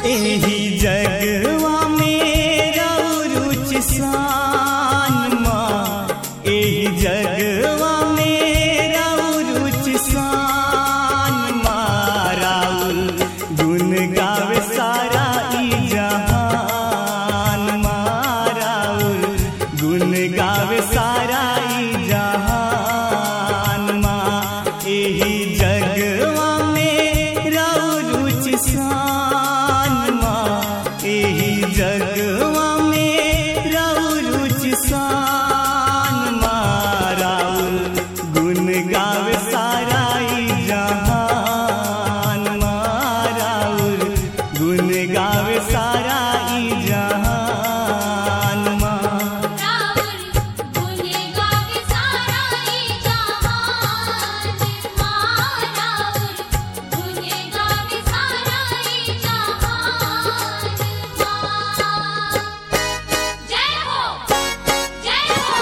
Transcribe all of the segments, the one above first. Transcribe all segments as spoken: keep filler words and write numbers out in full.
एही जगवा में रौरुच शान माँ, एही जगवा में रौरुच शान माँ, राउर गुन गावे सारा ई जहान माँ, राउर गुन गावे सारा ई जहान माँ, एही जगवा में रौरुच शान माँ, एही जगवा में रौरुच शान माँ, राउर गुन गावे सारा ई जहान माँ, राउर गुन गावे सारा ई जहान माँ। राउर गुन गावे सारा ई जहान माँ, राउर गुन गावे सारा ई जहान माँ। जय हो जय हो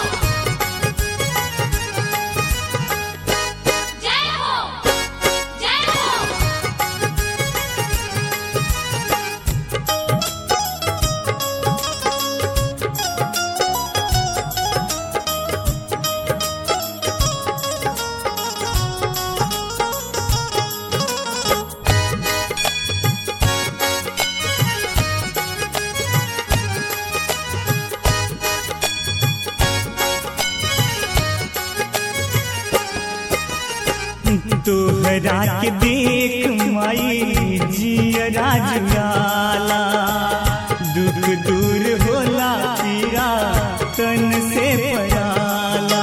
जय हो जय हो। तोहरा के देख माई जियरा जुड़ाला, दुख दूर होला पीरा तन से पराला।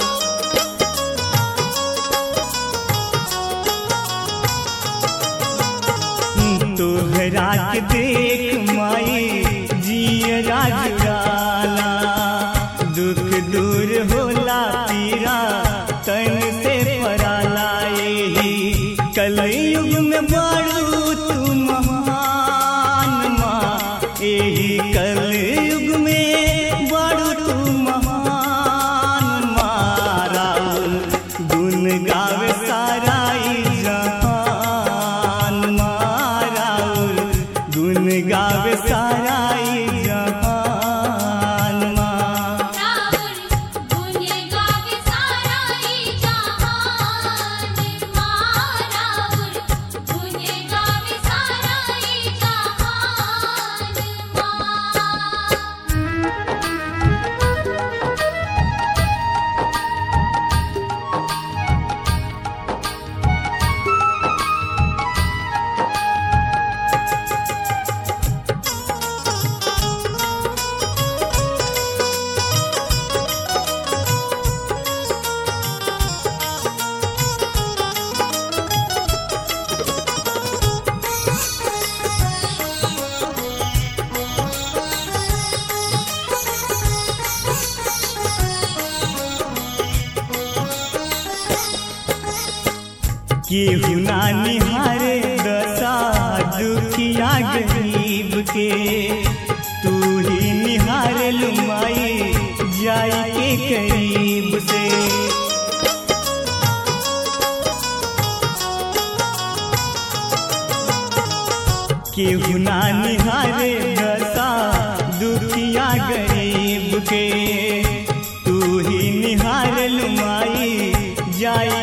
तोहरा के देख माई जियरा जुड़ाला, दुख दूर होला पीरा तन से पराला। एही कलयुग में बाड़ू तू महान माँ, एही कलयुग में बाड़ू तू महान माँ, राउर गुन गावे सारा ई जहान माँ, राउर गुन गावे सारा ई जहान माँ। राउर गुन गावे सारा ई जहान माँ, राउर गुन गावे सारा ई जहान केहू ना निहारे दशा दुखिया गरीब के, तू ही निहारे लुमाई जाई के करीब से। केहू ना निहारे दशा दुखिया गरीब के, तू ही निहारे लुमाई जाई